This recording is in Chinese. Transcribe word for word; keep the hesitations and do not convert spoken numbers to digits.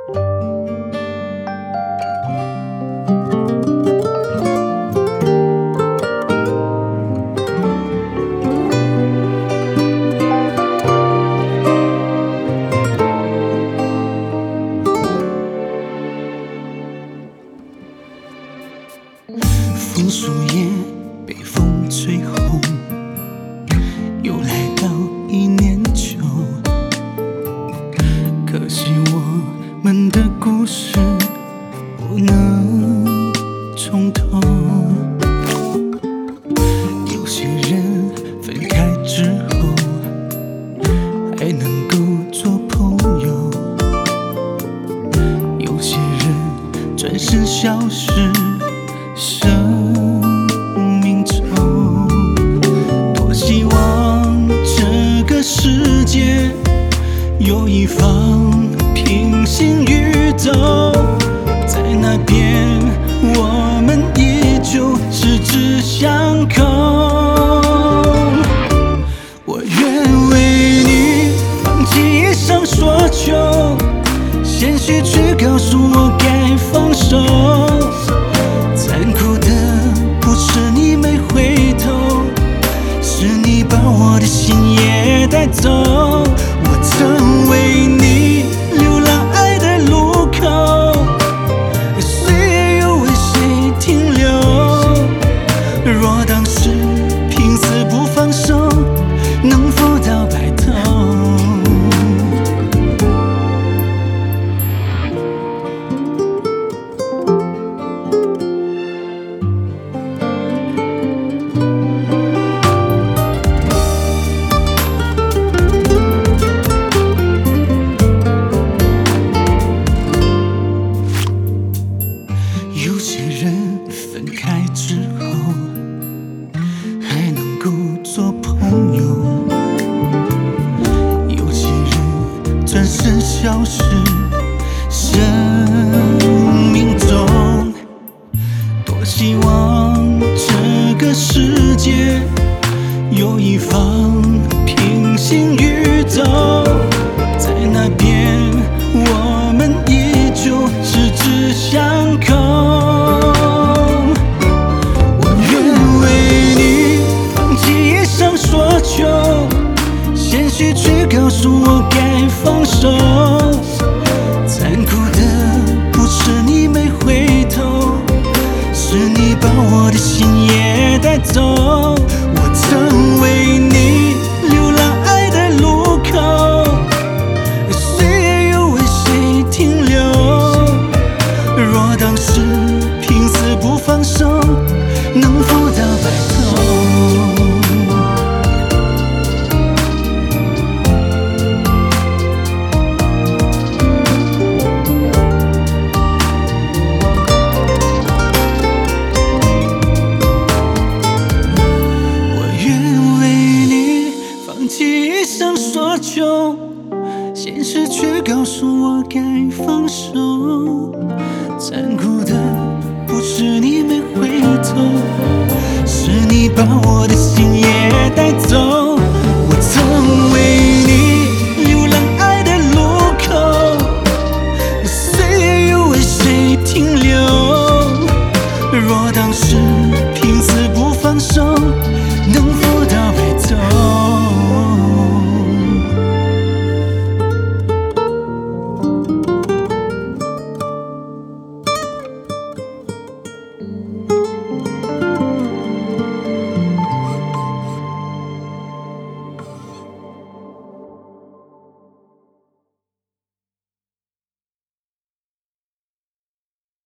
枫树叶被风吹红，又来到一年秋。可惜我们的故事不能重头。有些人分开之后还能够做朋友，有些人转身消失生命中。多希望这个世界有一方平行宇宙，在那边我们依旧十指相扣。我愿为你放弃以上所求，鲜血却告诉我该放手。残酷的不是你没回头，是你把我的心也带走。我曾为你流浪爱的路口，岁月又为谁停留？若当时拼死不放手，能否到白头？有些人分开之后还能够做朋友，有些人转身消失生命中。多希望这个世界有一方平行宇宙，在那边我们依旧十指相扣。鲜血却告诉我该放手，残酷的不是你没回头，是你把我的心也带走。我曾为你流浪爱的路口，岁月又为谁停留？若当时拼死不放手，能否到白头？一生所求，现实却告诉我该放手。残酷的不是你没回头，是你把我的心也带走。